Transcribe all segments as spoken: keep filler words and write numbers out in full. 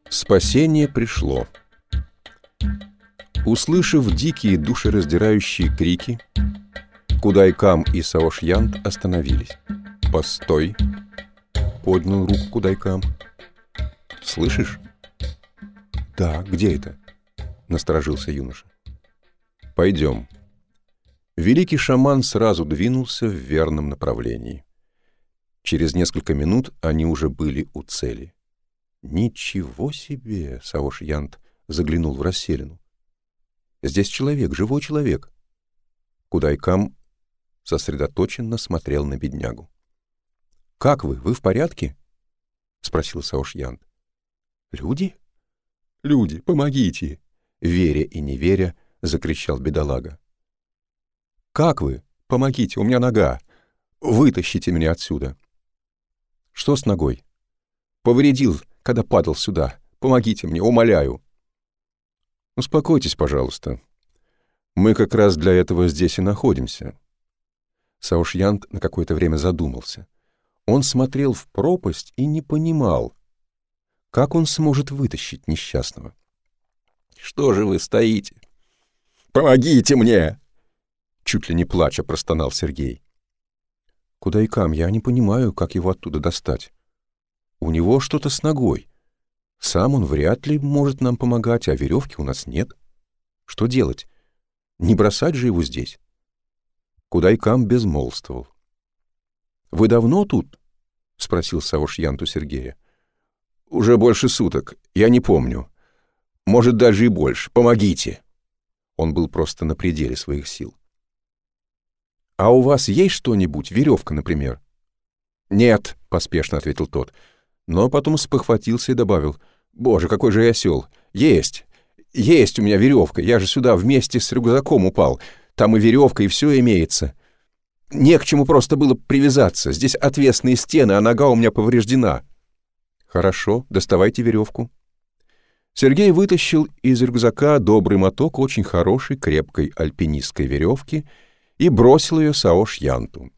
Спасение пришло. Услышав дикие душераздирающие крики, Кудай-Кам и Саош-Янт остановились. «Постой!» — поднял руку Кудай-Кам. «Слышишь?» «Да, где это?» — насторожился юноша. «Пойдем». Великий шаман сразу двинулся в верном направлении. Через несколько минут они уже были у цели. «Ничего себе!» — Саош-Янт заглянул в расселину. «Здесь человек, живой человек». Кудай-Кам сосредоточенно смотрел на беднягу. «Как вы? Вы в порядке?» — спросил Саош-Янт. «Люди? Люди, помогите!» — веря и не веря, закричал бедолага. «Как вы? Помогите, у меня нога! Вытащите меня отсюда!» «Что с ногой?» «Повредил, когда падал сюда. Помогите мне, умоляю!» «Успокойтесь, пожалуйста. Мы как раз для этого здесь и находимся». Саош-Янт на какое-то время задумался. Он смотрел в пропасть и не понимал, как он сможет вытащить несчастного. «Что же вы стоите? Помогите мне!» Чуть ли не плача простонал Сергей. «Кудай-Кам, я не понимаю, как его оттуда достать. У него что-то с ногой. Сам он вряд ли может нам помогать, а веревки у нас нет. Что делать? Не бросать же его здесь?» Кудай-Кам безмолвствовал. «Вы давно тут?» — спросил Саош-Янт у Сергея. «Уже больше суток. Я не помню. Может, даже и больше. Помогите!» Он был просто на пределе своих сил. «А у вас есть что-нибудь? Веревка, например?» «Нет», — поспешно ответил тот, но потом спохватился и добавил: «Боже, какой же я осел! Есть! Есть у меня веревка! Я же сюда вместе с рюкзаком упал. Там и веревка, и все имеется. Не к чему просто было привязаться. Здесь отвесные стены, а нога у меня повреждена». «Хорошо, доставайте веревку». Сергей вытащил из рюкзака добрый моток очень хорошей, крепкой альпинистской веревки и бросил ее Саош-Янту.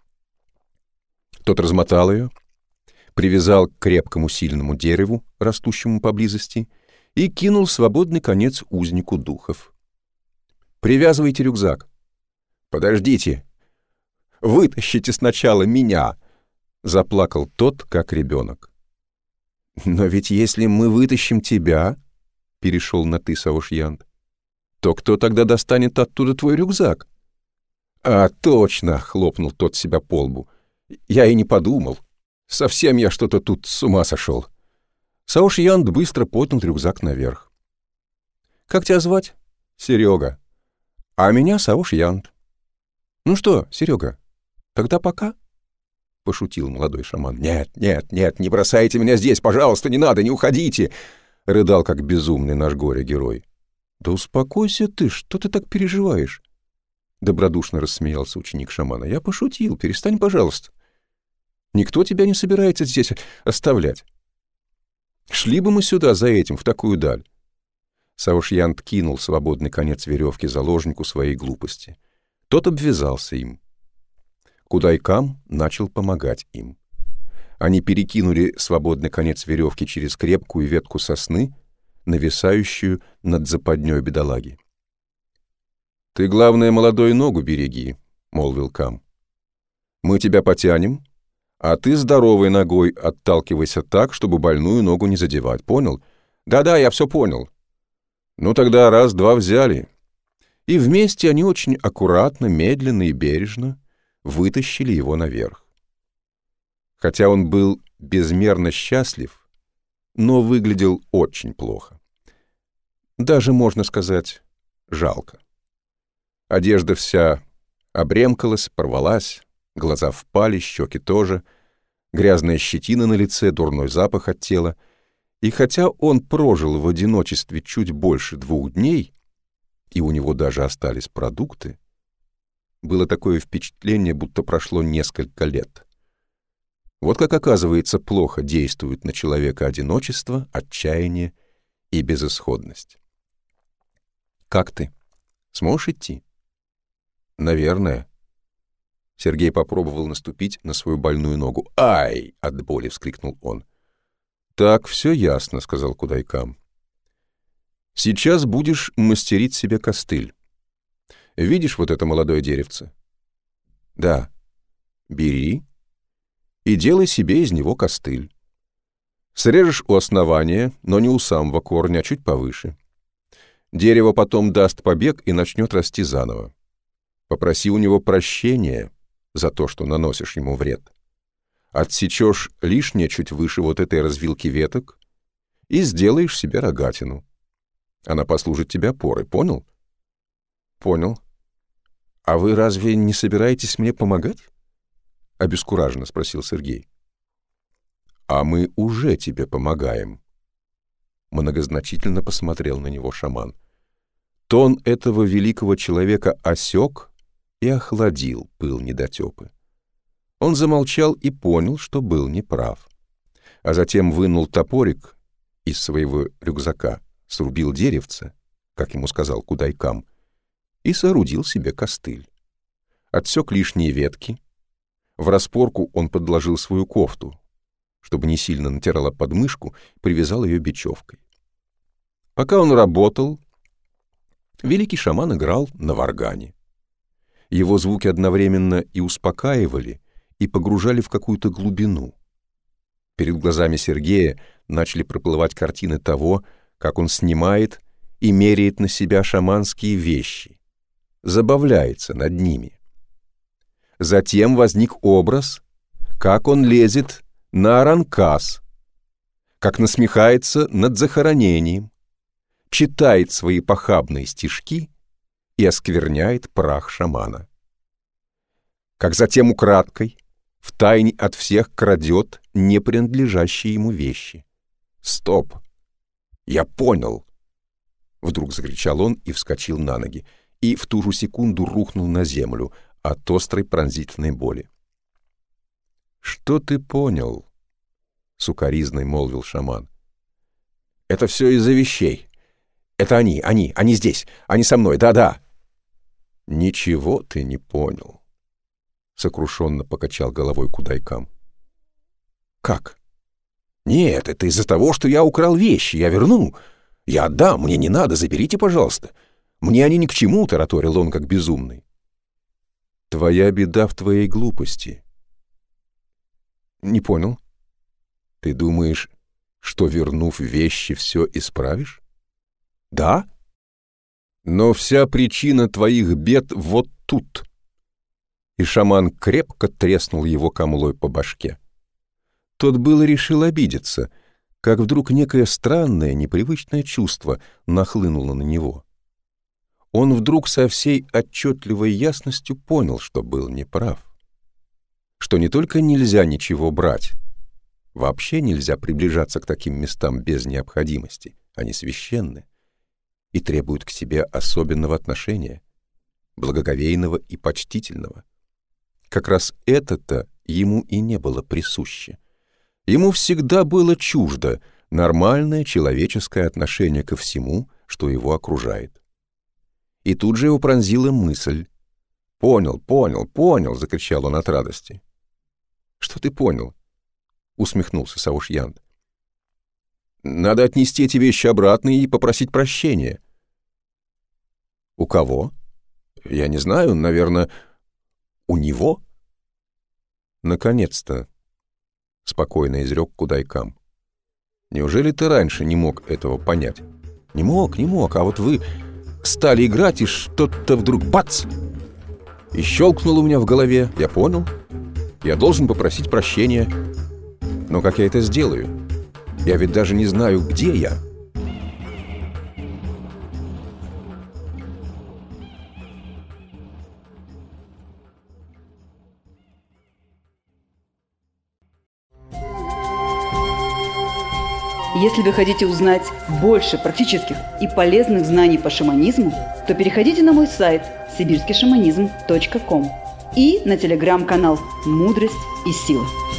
Тот размотал ее, привязал к крепкому сильному дереву, растущему поблизости, и кинул свободный конец узнику духов. «Привязывайте рюкзак». «Подождите! Вытащите сначала меня!» — заплакал тот, как ребенок. «Но ведь если мы вытащим тебя, — перешел на «ты» Саош-Янт, — то кто тогда достанет оттуда твой рюкзак?» «А, точно!» — хлопнул тот себя по лбу. «Я и не подумал. Совсем я что-то тут с ума сошел». Саош-Янт быстро поднял рюкзак наверх. «Как тебя звать?» «Серега». «А меня Саош-Янт». «Ну что, Серега, тогда пока?» — пошутил молодой шаман. «Нет, нет, нет, не бросайте меня здесь, пожалуйста, не надо, не уходите!» — рыдал как безумный наш горе-герой. «Да успокойся ты, что ты так переживаешь?» — добродушно рассмеялся ученик шамана. «Я пошутил, перестань, пожалуйста. Никто тебя не собирается здесь оставлять. Шли бы мы сюда за этим, в такую даль». Саош-Янт кинул свободный конец веревки заложнику своей глупости. Тот обвязался им. Кудай-Кам начал помогать им. Они перекинули свободный конец веревки через крепкую ветку сосны, нависающую над западней бедолаги. «Ты, главное, молодой ногу береги», — молвил Кам. «Мы тебя потянем, а ты здоровой ногой отталкивайся так, чтобы больную ногу не задевать. Понял?» «Да-да, я все понял». «Ну тогда раз-два взяли». И вместе они очень аккуратно, медленно и бережно вытащили его наверх. Хотя он был безмерно счастлив, но выглядел очень плохо. Даже, можно сказать, жалко. Одежда вся обремкалась, порвалась, глаза впали, щеки тоже, грязная щетина на лице, дурной запах от тела. И хотя он прожил в одиночестве чуть больше двух дней, и у него даже остались продукты, было такое впечатление, будто прошло несколько лет. Вот как, оказывается, плохо действует на человека одиночество, отчаяние и безысходность. «Как ты? Сможешь идти?» «Наверное». Сергей попробовал наступить на свою больную ногу. «Ай!» — от боли вскрикнул он. «Так, все ясно», — сказал Кудайкам. «Сейчас будешь мастерить себе костыль. Видишь вот это молодое деревце?» «Да». «Бери и делай себе из него костыль. Срежешь у основания, но не у самого корня, а чуть повыше. Дерево потом даст побег и начнет расти заново. Попроси у него прощения за то, что наносишь ему вред. Отсечешь лишнее чуть выше вот этой развилки веток и сделаешь себе рогатину. Она послужит тебе опорой, понял?» «Понял. А вы разве не собираетесь мне помогать?» — обескураженно спросил Сергей. «А мы уже тебе помогаем», — многозначительно посмотрел на него шаман. Тон этого великого человека осек и охладил пыл недотепы. Он замолчал и понял, что был неправ. А затем вынул топорик из своего рюкзака, срубил деревце, как ему сказал Кудайкам, и соорудил себе костыль. Отсек лишние ветки. В распорку он подложил свою кофту, чтобы не сильно натирала подмышку, привязал ее бечевкой. Пока он работал, великий шаман играл на варгане. Его звуки одновременно и успокаивали, и погружали в какую-то глубину. Перед глазами Сергея начали проплывать картины того, как он снимает и меряет на себя шаманские вещи, забавляется над ними. Затем возник образ, как он лезет на аранкас, как насмехается над захоронением, читает свои похабные стишки и оскверняет прах шамана. Как затем украдкой, втайне от всех крадет не принадлежащие ему вещи. «Стоп! Я понял!» Вдруг закричал он и вскочил на ноги, и в ту же секунду рухнул на землю от острой пронзительной боли. «Что ты понял?» — сукоризной молвил шаман. «Это все из-за вещей. Это они, они, они здесь, они со мной, да-да». «Ничего ты не понял», — сокрушенно покачал головой Кудайкам. «Как?» «Нет, это из-за того, что я украл вещи, я верну. Я отдам, мне не надо, заберите, пожалуйста. Мне они ни к чему», — тараторил он как безумный. «Твоя беда в твоей глупости». «Не понял. Ты думаешь, что, вернув вещи, все исправишь?» «Да. Но вся причина твоих бед вот тут». И шаман крепко треснул его камлой по башке. Тот было решил обидеться, как вдруг некое странное, непривычное чувство нахлынуло на него. Он вдруг со всей отчетливой ясностью понял, что был неправ. Что не только нельзя ничего брать, вообще нельзя приближаться к таким местам без необходимости, они священны и требуют к себе особенного отношения, благоговейного и почтительного. Как раз это-то ему и не было присуще. Ему всегда было чуждо нормальное человеческое отношение ко всему, что его окружает. И тут же его пронзила мысль. «Понял, понял, понял!» — закричал он от радости. «Что ты понял?» — усмехнулся Саошьянд. «Надо отнести эти вещи обратно и попросить прощения». «У кого?» «Я не знаю, наверное, у него?» «Наконец-то!» — спокойно изрек Кудайкам. «Неужели ты раньше не мог этого понять?» «Не мог, не мог, а вот вы стали играть, и что-то вдруг бац!» И щелкнуло у меня в голове. Я понял. Я должен попросить прощения. Но как я это сделаю? Я ведь даже не знаю, где я». Если вы хотите узнать больше практических и полезных знаний по шаманизму, то переходите на мой сайт сибирский шаманизм точка ком и на телеграм-канал «Мудрость и сила».